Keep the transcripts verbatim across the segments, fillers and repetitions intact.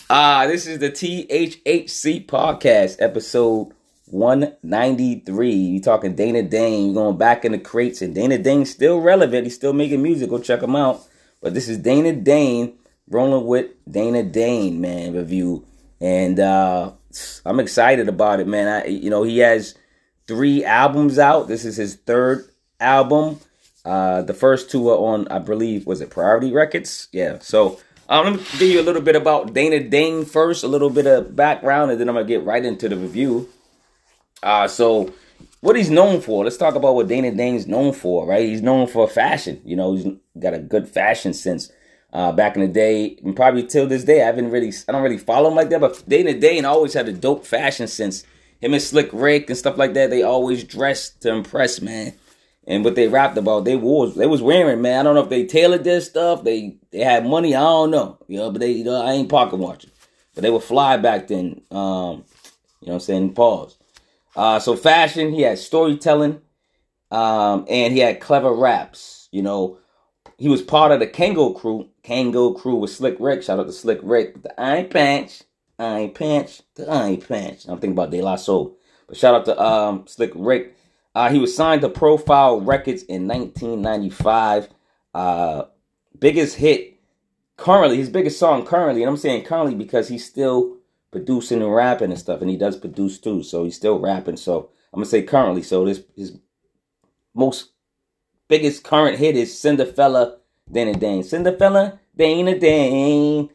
Ah, uh, this is the T H H C podcast, episode one ninety-three. You talking Dana Dane. You're going back in the crates, and Dana Dane's still relevant. He's still making music. Go check him out. But this is Dana Dane, rolling with Dana Dane, man, review. And uh, I'm excited about it, man. I, you know, he has three albums out. This is his third album. Uh, the first two are on, I believe, was it Priority Records? Yeah, so... Um, let me give you a little bit about Dana Dane first, a little bit of background, and then I'm going to get right into the review. Uh, so, what he's known for, let's talk about what Dana Dane's known for, right? He's known for fashion. You know, he's got a good fashion sense. Uh, back in the day, and probably till this day, I haven't really, I don't really follow him like that, but Dana Dane always had a dope fashion sense. Him and Slick Rick and stuff like that, they always dressed to impress, man. And what they rapped about, they wore, they was wearing, man. I don't know if they tailored their stuff. They they had money. I don't know. You know, but they, you know, I ain't pocket watching. But they were fly back then. Um, you know what I'm saying? Pause. Uh, so fashion, he had storytelling, um, and he had clever raps. You know, he was part of the Kango crew. Kango crew with Slick Rick. Shout out to Slick Rick. The I ain't Panch. I ain't Panch. The I ain't Panch. I'm thinking about De La Soul. But shout out to um Slick Rick. Uh, he was signed to Profile Records in nineteen ninety-five. Uh, biggest hit currently, his biggest song currently, and I'm saying currently because he's still producing and rapping and stuff, and he does produce too, so he's still rapping. So I'm gonna say currently. So this his most biggest current hit is Cinderfella, Dana Dane. Cinderfella, Dana Dane,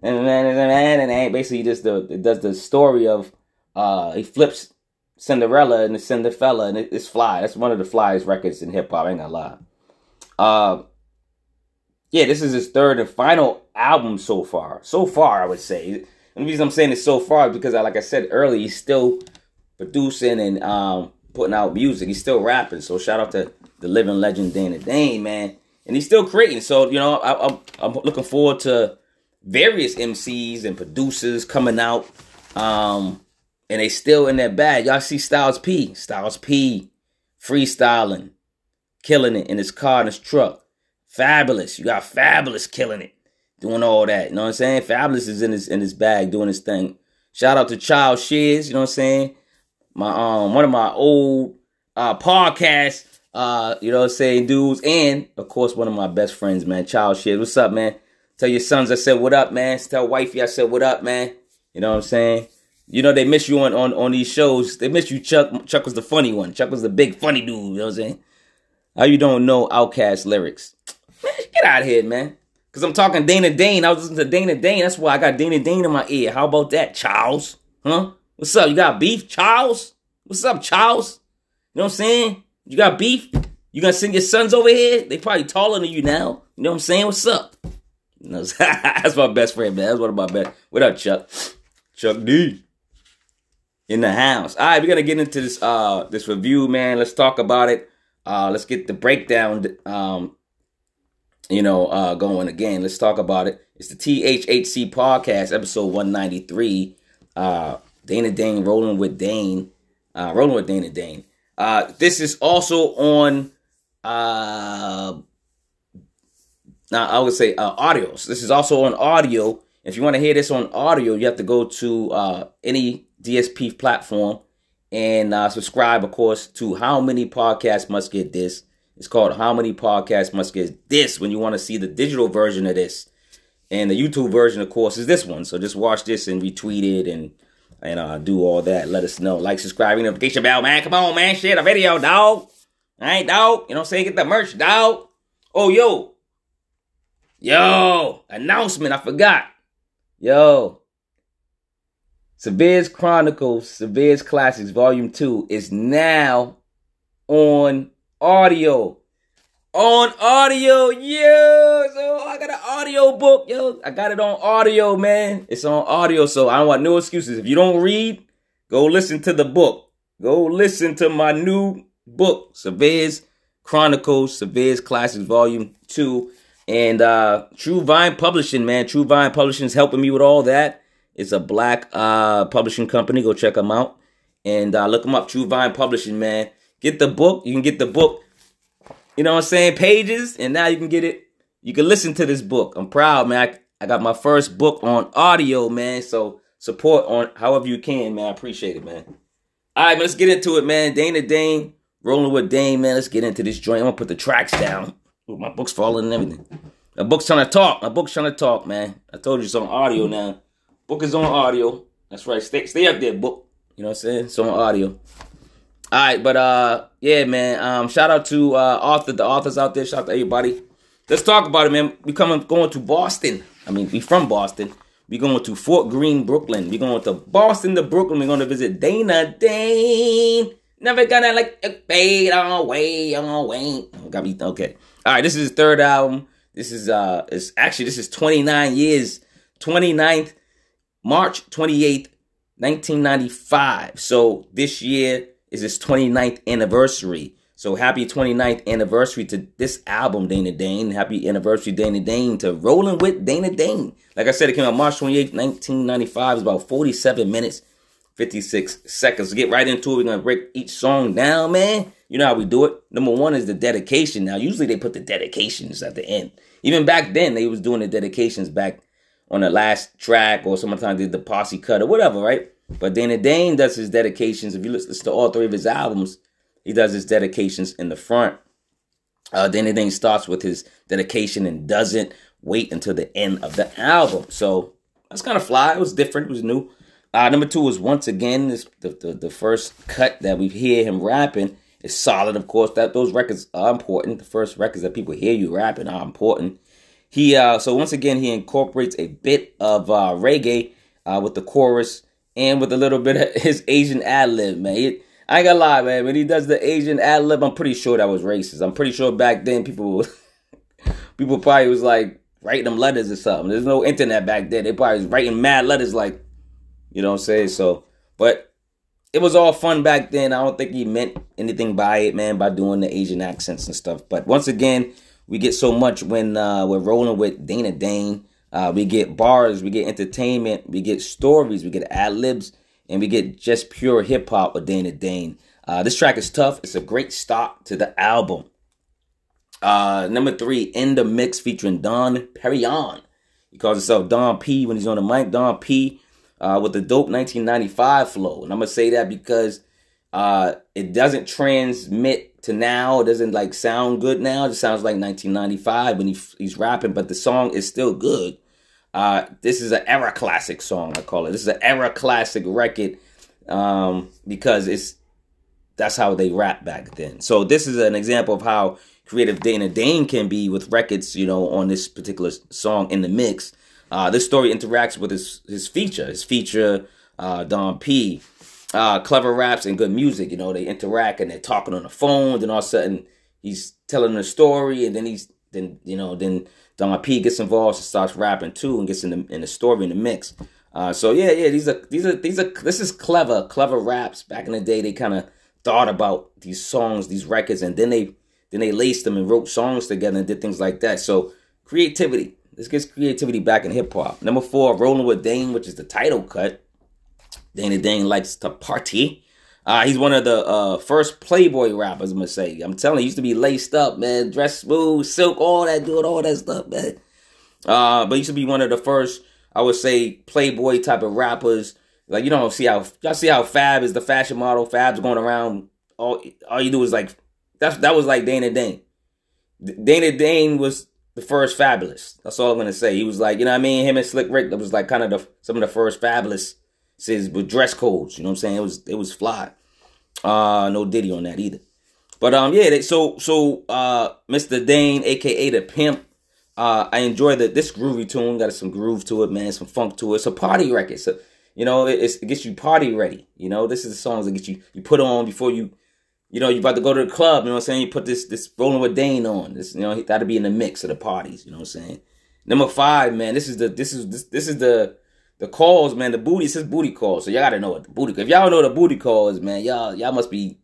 and basically just the it does the story of uh he flips Cinderella and the Cinderfella, and it's fly. That's one of the flyest records in hip hop. I ain't gonna lie. Uh, yeah, this is his third and final album so far. So far, I would say. And the reason I'm saying it's so far is because, I, like I said earlier, he's still producing and um, putting out music. He's still rapping. So shout out to the living legend Dana Dane, man. And he's still creating. So you know, I, I'm I'm looking forward to various M Cs and producers coming out. Um, And they still in their bag. Y'all see Styles P. Styles P. Freestyling. Killing it in his car and his truck. Fabulous. You got Fabulous killing it. Doing all that. You know what I'm saying? Fabulous is in his in his bag doing his thing. Shout out to Child Shiz. You know what I'm saying? My um one of my old uh podcasts. Uh, you know what I'm saying, dudes. And of course one of my best friends, man. Child Shiz. What's up, man? Tell your sons I said what up, man. Tell wifey I said what up, man. You know what I'm saying? You know, they miss you on, on, on these shows. They miss you, Chuck. Chuck was the funny one. Chuck was the big funny dude. You know what I'm saying? How you don't know Outkast lyrics? Man, get out of here, man. Because I'm talking Dana Dane. I was listening to Dana Dane. That's why I got Dana Dane in my ear. How about that, Charles? Huh? What's up? You got beef, Charles? What's up, Charles? You know what I'm saying? You got beef? You gonna send your sons over here? They probably taller than you now. You know what I'm saying? What's up? You know, that's my best friend, man. That's one of my best. What up, Chuck? Chuck D. In the house. All right, we're gonna get into this uh this review, man. Let's talk about it. Uh, let's get the breakdown, um, you know, uh, going again. Let's talk about it. It's the T H H C podcast, episode one ninety-three. Uh, Dana Dane rolling with Dane, uh, rolling with Dana Dane. Uh, this is also on. Uh, now I would say uh, audios. This is also on audio. If you want to hear this on audio, you have to go to uh, any D S P platform and uh, subscribe, of course, to How Many Podcasts Must Get This. It's called How Many Podcasts Must Get This when you want to see the digital version of this. And the YouTube version, of course, is this one. So just watch this and retweet it and and uh, do all that. Let us know. Like, subscribe, notification bell, man. Come on, man. Share the video, dog. All right, dog. You know what I'm saying? Get the merch, dog. Oh, yo. Yo. Announcement. I forgot. Yo. Severe's Chronicles, Severe's Classics, Volume two is now on audio. On audio, yo. So I got an audio book, yo. I got it on audio, man. It's on audio, so I don't want no excuses. If you don't read, go listen to the book. Go listen to my new book, Severe's Chronicles, Severe's Classics, Volume two. And uh, True Vine Publishing, man. True Vine Publishing is helping me with all that. It's a black uh, publishing company. Go check them out. And uh, look them up, True Vine Publishing, man. Get the book. You can get the book, you know what I'm saying, pages. And now you can get it. You can listen to this book. I'm proud, man. I got my first book on audio, man. So support on however you can, man. I appreciate it, man. All right, man, let's get into it, man. Dana Dane, rolling with Dane, man. Let's get into this joint. I'm gonna put the tracks down. Ooh, my book's falling and everything. My book's trying to talk. My book's trying to talk, man. I told you it's on audio now. Book is on audio. That's right. Stay, stay up there, book. You know what I'm saying? It's on audio. All right, but uh, yeah, man. Um, shout out to uh, author, the authors out there. Shout out to everybody. Let's talk about it, man. We coming going to Boston. I mean, we from Boston. We going to Fort Greene, Brooklyn. We going to Boston to Brooklyn. We're going to visit Dana Dane. Never gonna like fade away, away. Got me okay. All right, this is his third album. This is uh, it's actually this is twenty-nine years, twenty-ninth, March twenty-eighth, nineteen ninety-five. So this year is his twenty-ninth anniversary. So happy twenty-ninth anniversary to this album, Dana Dane. Happy anniversary, Dana Dane, to Rolling with Dana Dane. Like I said, it came out March twenty-eighth, nineteen ninety-five. It's about forty-seven minutes, fifty-six seconds. Get right into it. We're going to break each song down, man. You know how we do it. Number one is the dedication. Now, usually they put the dedications at the end. Even back then, they was doing the dedications back on the last track, or sometimes did the posse cut or whatever, right? But Dana Dane does his dedications. If you listen to all three of his albums, he does his dedications in the front. Uh, Dana Dane starts with his dedication and doesn't wait until the end of the album. So that's kind of fly. It was different. It was new. Uh, number two was Once Again. This, the, the, the first cut that we hear him rapping is solid, of course. That those records are important. The first records that people hear you rapping are important. He uh, So once again, he incorporates a bit of uh, reggae uh, with the chorus and with a little bit of his Asian ad-lib, man. He, I ain't gonna lie, man. When he does the Asian ad-lib, I'm pretty sure that was racist. I'm pretty sure back then people people probably was like writing them letters or something. There's no internet back then. They probably was writing mad letters like, you know what I'm saying? So, but it was all fun back then. I don't think he meant anything by it, man, by doing the Asian accents and stuff. But once again, we get so much when uh, we're rolling with Dana Dane. Uh, we get bars, we get entertainment, we get stories, we get ad-libs, and we get just pure hip-hop with Dana Dane. Uh, this track is tough. It's a great start to the album. Uh, number three, In the Mix, featuring Don Perignon. He calls himself Don P when he's on the mic. Don P uh, with the dope nineteen ninety-five flow. And I'm going to say that because uh, it doesn't transmit to now. It doesn't like sound good now. It just sounds like nineteen ninety-five when he, he's rapping, but the song is still good. Uh, this is an era classic song, I call it. This is an era classic record um, because it's that's how they rap back then. So this is an example of how creative Dana Dane can be with records, you know, on this particular song, In the Mix. Uh, this story interacts with his, his feature. His feature, uh, Don P. Uh, clever raps and good music. You know, they interact and they're talking on the phone. Then all of a sudden, he's telling the story, and then he's then you know then Don P gets involved and starts rapping too, and gets in the in the story in the mix. Uh, so yeah, yeah, these are these are these are this is clever, clever raps. Back in the day, they kind of thought about these songs, these records, and then they then they laced them and wrote songs together and did things like that. So creativity. This gets creativity back in hip hop. Number four, Rolling with Dane, which is the title cut. Dana Dane likes to party. Uh, he's one of the uh, first Playboy rappers, I'm going to say. I'm telling you, he used to be laced up, man. Dressed smooth, silk, all that, doing all that stuff, man. Uh, but he used to be one of the first, I would say, Playboy type of rappers. Like, you don't see how, y'all see how Fab is the fashion model. Fab's going around. All, all you do is like, that's, that was like Dana Dane. Dana Dane was the first Fabulous. That's all I'm going to say. He was like, you know what I mean? Him and Slick Rick, that was like kind of the, some of the first Fabulous says with dress codes, you know what I'm saying? It was it was fly. Uh, no Diddy on that either. But um, yeah. They, so so uh, Mister Dane, aka the Pimp. Uh, I enjoy the this groovy tune. Got some groove to it, man. Some funk to it. It's a party record. So you know, it, it's, it gets you party ready. You know, this is the songs that get you you put on before you, you know, you about to go to the club. You know what I'm saying? You put this this Rolling with Dane on. This you know, he got to be in the mix of the parties. You know what I'm saying? Number five, man. This is the this is this this is the The calls, man, the booty, it's his booty call. So y'all gotta know what the booty call. If y'all don't know what the booty call is, man, y'all y'all must be,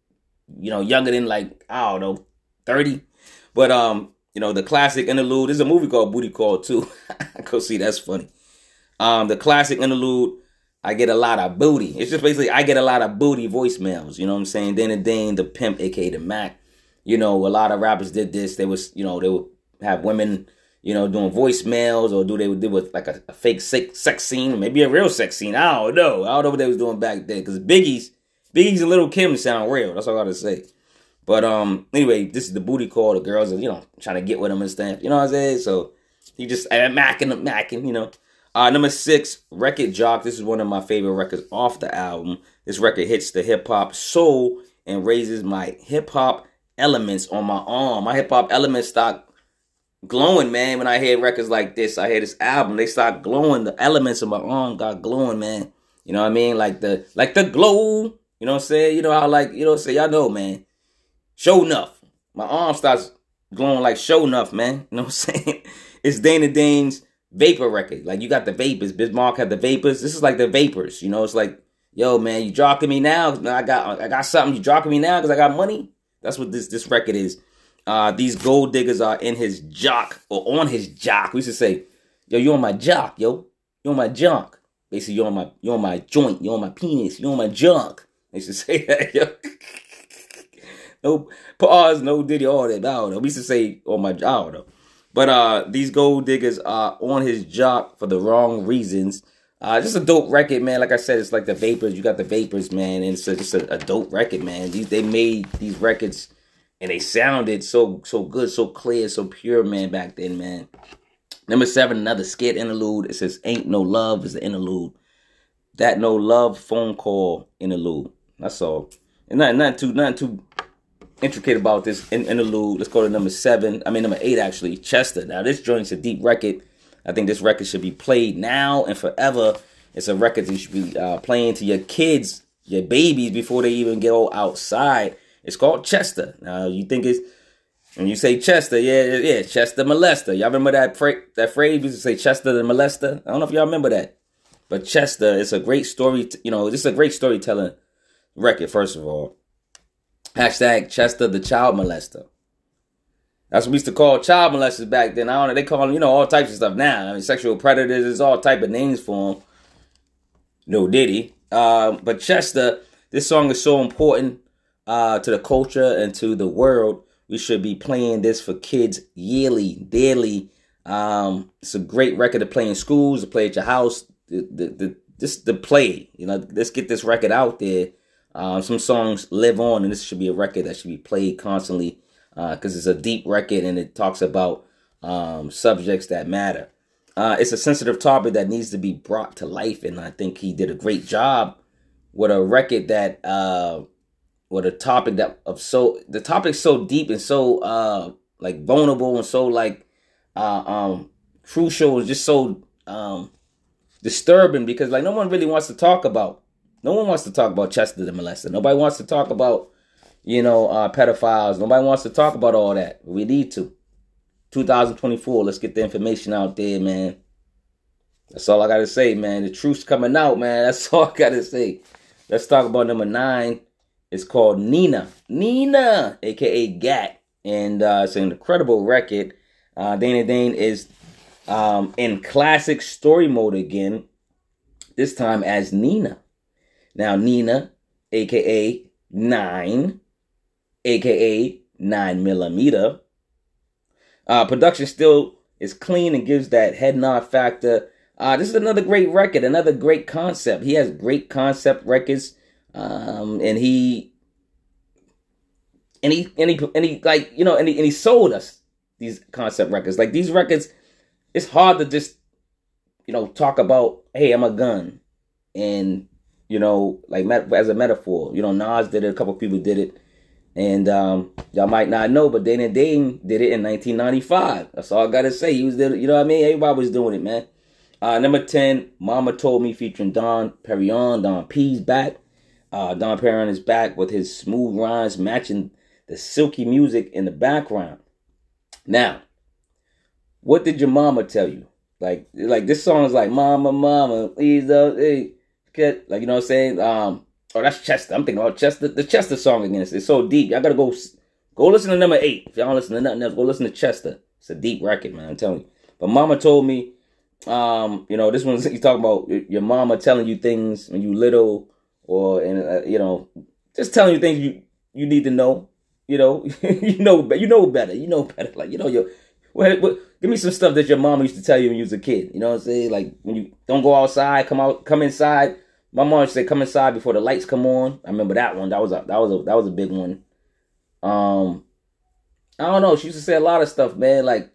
you know, younger than like, I don't know, thirty. But um, you know, the classic interlude. There's a movie called Booty Call too. Go see, that's funny. Um, the classic interlude, I get a lot of booty. It's just basically I get a lot of booty voicemails. You know what I'm saying? Dana Dane, the Pimp, aka the Mac. You know, a lot of rappers did this. They was, you know, they would have women, you know, doing voicemails, or do they do with like a, a fake sex, sex scene, maybe a real sex scene? I don't know. I don't know what they was doing back then, because Biggie's Biggie's and Lil' Kim sound real. That's all I gotta say. But um, anyway, this is the booty call. The girls are, you know, trying to get with him and stuff. You know what I'm saying? So he just uh, macking, macking, you know. Uh, number six, Record Jock. This is one of my favorite records off the album. This record hits the hip hop soul and raises my hip hop elements on my arm. My hip hop elements start glowing, man. When I hear records like this, I hear this album, they start glowing. The elements of my arm got glowing, man. You know what I mean? Like the like the glow. You know what I'm saying? You know how like, you know what I'm saying? Y'all know, man. Show enough. My arm starts glowing like show enough, man. You know what I'm saying? It's Dana Dane's Vapor record. Like, you got the vapors. Bismarck had the vapors. This is like the vapors. You know, it's like, yo, man, you jocking me now? I got I got something. You jocking me now because I got money? That's what this, this record is. Uh, these gold diggers are in his jock, or on his jock. We used to say, yo, you on my jock, yo. You on my junk. Basically, you on my you on my joint. You on my penis. You on my junk. They used to say that, yo. No pause, no Diddy, all that. I don't know. We used to say on my, I don't know. But uh, these gold diggers are on his jock for the wrong reasons. Uh, just a dope record, man. Like I said, it's like the vapors. You got the vapors, man. And it's a, just a, a dope record, man. These They made these records and they sounded so so good, so clear, so pure, man, back then, man. Number seven, another skit interlude. It says, Ain't No Love is the interlude. That No Love phone call interlude. That's all. And nothing, nothing too, nothing too intricate about this interlude. Let's go to number seven. I mean, number eight, actually. Chester. Now, this joint's a deep record. I think this record should be played now and forever. It's a record that you should be uh, playing to your kids, your babies, before they even go outside. It's called Chester. Now, you think it's, when you say Chester, yeah, yeah, Chester Molester. Y'all remember that, fra- that phrase? We used to say Chester the Molester. I don't know if y'all remember that. But Chester, it's a great story, t- you know, this is a great storytelling record, first of all. Hashtag Chester the child molester. That's what we used to call child molesters back then. I don't know. They call them, you know, all types of stuff now. I mean, sexual predators, there's all type of names for them. No Diddy. Uh, but Chester, this song is so important uh, to the culture and to the world. We should be playing this for kids yearly, daily. Um, it's a great record to play in schools, to play at your house, the, the, the, just to play. You know, let's get this record out there. Uh, some songs live on, and this should be a record that should be played constantly because uh, it's a deep record and it talks about um, subjects that matter. Uh, it's a sensitive topic that needs to be brought to life, and I think he did a great job with a record that, uh, with a topic that of so the topic's so deep and so uh, like vulnerable and so like uh, um, crucial and just so um, disturbing because like no one really wants to talk about. No one wants to talk about Chester the Molester. Nobody wants to talk about, you know, uh, pedophiles. Nobody wants to talk about all that. We need to. two thousand twenty-four, let's get the information out there, man. That's all I got to say, man. The truth's coming out, man. That's all I got to say. Let's talk about number nine. It's called Nina. Nina, a k a. Gat. And uh, it's an incredible record. Uh, Dana Dane is um, in classic story mode again. This time as Nina. Now, Nina, a k a. Nine, a k a nine millimeter. Uh, production still is clean and gives that head nod factor. Uh, this is another great record, another great concept. He has great concept records, um, and he, and he, and he, and he, like you know, and he, and he sold us these concept records. Like these records, it's hard to just, you know, talk about. Hey, I'm a gun, and you know, like as a metaphor. You know, Nas did it. A couple people did it. And um, y'all might not know, but Dana Dane did it in nineteen ninety-five. That's all I got to say. He was there, you know what I mean? Everybody was doing it, man. Uh, number ten, Mama Told Me featuring Don Perignon. Don P's back. Uh, Don Perignon is back with his smooth rhymes matching the silky music in the background. Now, what did your mama tell you? Like, like this song is like, Mama, Mama, please don't, hey, get, like, you know what I'm saying? Um, Oh, that's Chester. I'm thinking about Chester. The Chester song again. It's, it's so deep. Y'all gotta go go listen to number eight. If y'all don't listen to nothing else, go listen to Chester. It's a deep record, man. I'm telling you. But Mama Told Me, um, you know, this one's you talking about your mama telling you things when you little, or and uh, you know, just telling you things you you need to know. You know, you know, you know better. You know better. Like you know, your what, what give me some stuff that your mom used to tell you when you was a kid. You know what I'm saying? Like when you don't go outside, come out, come inside. My mom used to say, "Come inside before the lights come on." I remember that one. That was a that was a that was a big one. Um, I don't know. She used to say a lot of stuff, man. Like,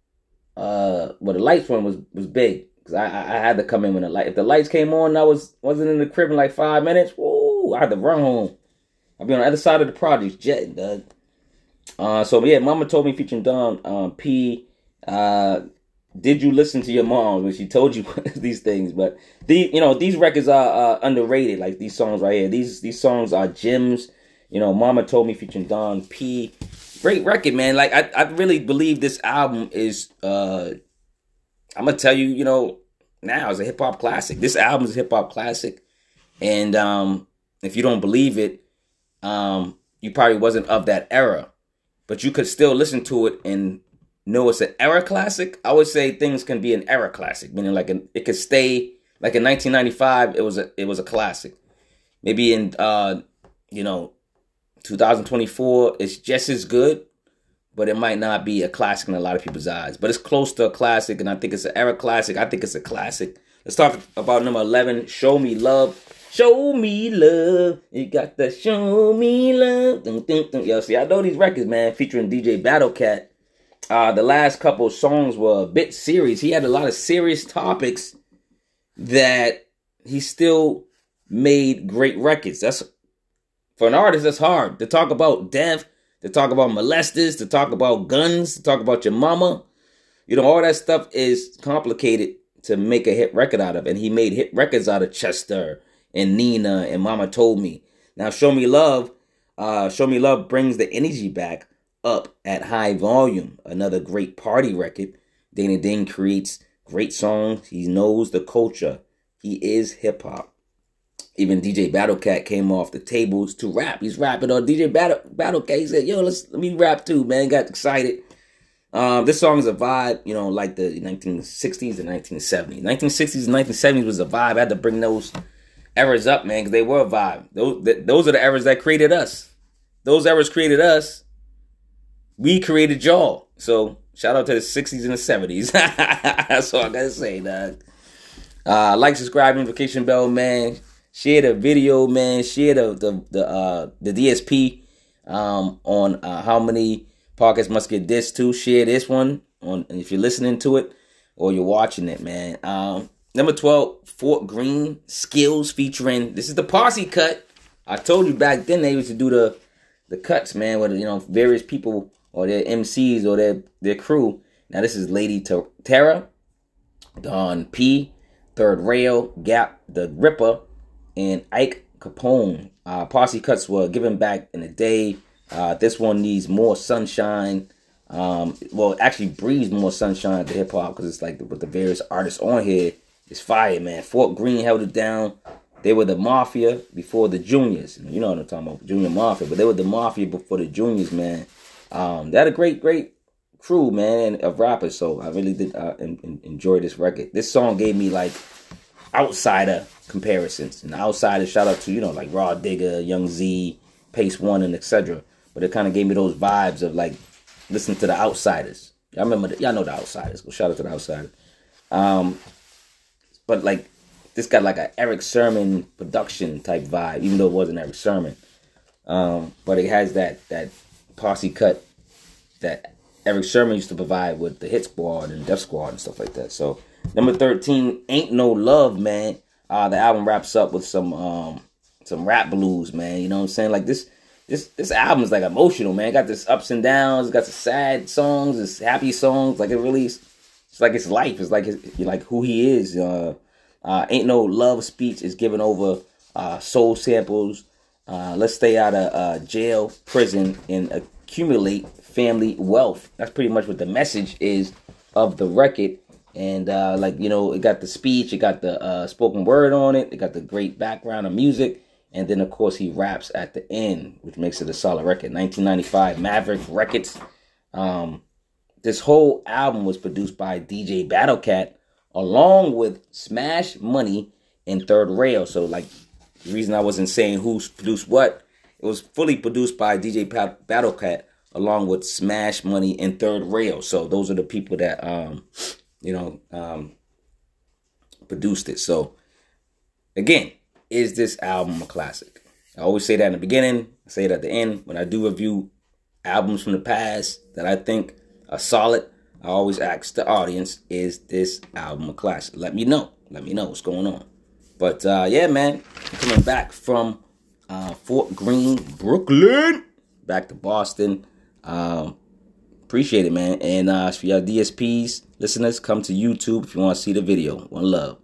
uh, but the lights one was was big because I, I I had to come in when the light. If the lights came on, and I was wasn't in the crib in like five minutes. Woo! I had to run home. I'd be on the other side of the projects, jetting, dog. Uh, so yeah, Mama Told Me featuring Don um, P. Uh, did you listen to your mom when she told you these things? But the you know these records are uh, underrated. Like these songs right here. These these songs are gems. You know, Mama Told Me featuring Don P. Great record, man. Like I I really believe this album is. Uh, I'm gonna tell you, you know, now it's a hip hop classic. This album is a hip hop classic, and um, if you don't believe it, um, you probably wasn't of that era. But you could still listen to it and know it's an era classic. I would say things can be an era classic, meaning like an, it could stay like in nineteen ninety-five. It was a it was a classic. Maybe in uh, you know, two thousand twenty-four, it's just as good, but it might not be a classic in a lot of people's eyes. But it's close to a classic, and I think it's an era classic. I think it's a classic. Let's talk about number eleven, Show Me Love. Show me love. You got the show me love. Dun, dun, dun. Yo, see, I know these records, man, featuring D J Battlecat. Uh, the last couple of songs were a bit serious. He had a lot of serious topics that he still made great records. That's for an artist, that's hard. To talk about death, to talk about molesters, to talk about guns, to talk about your mama. You know, all that stuff is complicated to make a hit record out of. And he made hit records out of Chester and Nina and Mama Told Me. Now, Show Me Love, uh, Show Me Love brings the energy back up at high volume. Another great party record. Dana Dane creates great songs. He knows the culture. He is hip hop. Even D J Battlecat came off the tables to rap. He's rapping on D J Battle Battlecat. He said, "Yo, let's let me rap too, man." Got excited. Um, this song is a vibe, you know, like the nineteen sixties and nineteen seventies. nineteen sixties and nineteen seventies was a vibe. I had to bring those eras up, man, because they were a vibe. Those, th- those are the eras that created us. Those eras created us. We created y'all. So shout out to the sixties and the seventies. That's all I gotta say, dog. Uh, like, subscribe, notification bell, man. Share the video, man. Share the the the uh, the D S P um, on uh, how many podcasts must get this to. Share this one on if you're listening to it or you're watching it, man. Um, Number twelve, Fort Greene, Skills featuring, this is the posse cut. I told you back then they used to do the the cuts, man, with, you know, various people or their M Cs or their, their crew. Now this is Lady Terra, Don P, Third Rail, Gap, The Ripper, and Ike Capone. Uh, posse cuts were given back in the day. Uh, this one needs more sunshine. Um, well, it actually breathes more sunshine to hip hop because it's like with the various artists on here. It's fire, man. Fort Greene held it down. They were the Mafia before the Juniors. You know what I'm talking about, Junior Mafia. But they were the Mafia before the Juniors, man. Um, they had a great, great crew, man, of rappers. So I really did uh, en- en- enjoy this record. This song gave me, like, outsider comparisons. And outsider, shout out to, you know, like Raw Digger, Young Z, Pace One, and et cetera. But it kind of gave me those vibes of, like, listening to the Outsiders. Y'all remember, the, y'all know the Outsiders. Go shout out to the Outsiders. Um... But, like, this got, like, an Eric Sermon production type vibe, even though it wasn't Eric Sermon. Um, but it has that that posse cut that Eric Sermon used to provide with the Hit Squad and Def Squad and stuff like that. So, number thirteen, Ain't No Love, man. Uh, the album wraps up with some um, some rap blues, man. You know what I'm saying? Like, this this this album is, like, emotional, man. It got this ups and downs. It got some sad songs. It's happy songs. Like, it really... It's like his life. It's like his, like who he is. Uh, uh, Ain't No Love speech is giving over uh, soul samples. Uh, let's stay out of uh, jail, prison, and accumulate family wealth. That's pretty much what the message is of the record. And uh, like, you know, it got the speech, it got the uh, spoken word on it, it got the great background of music, and then of course he raps at the end, which makes it a solid record. nineteen ninety-five Maverick Records. Um, This whole album was produced by D J Battlecat along with Smash Money and Third Rail. So, like, the reason I wasn't saying who's produced what, it was fully produced by D J Battlecat along with Smash Money and Third Rail. So those are the people that um, you know, um, produced it. So again, is this album a classic? I always say that in the beginning. I say it at the end. When I do review albums from the past that I think are solid, I always ask the audience, is this album a classic? Let me know. Let me know what's going on. But uh, yeah, man, I'm coming back from uh, Fort Greene, Brooklyn, back to Boston. Um, appreciate it, man. And uh, for y'all D S Ps, listeners, come to YouTube if you want to see the video. One love.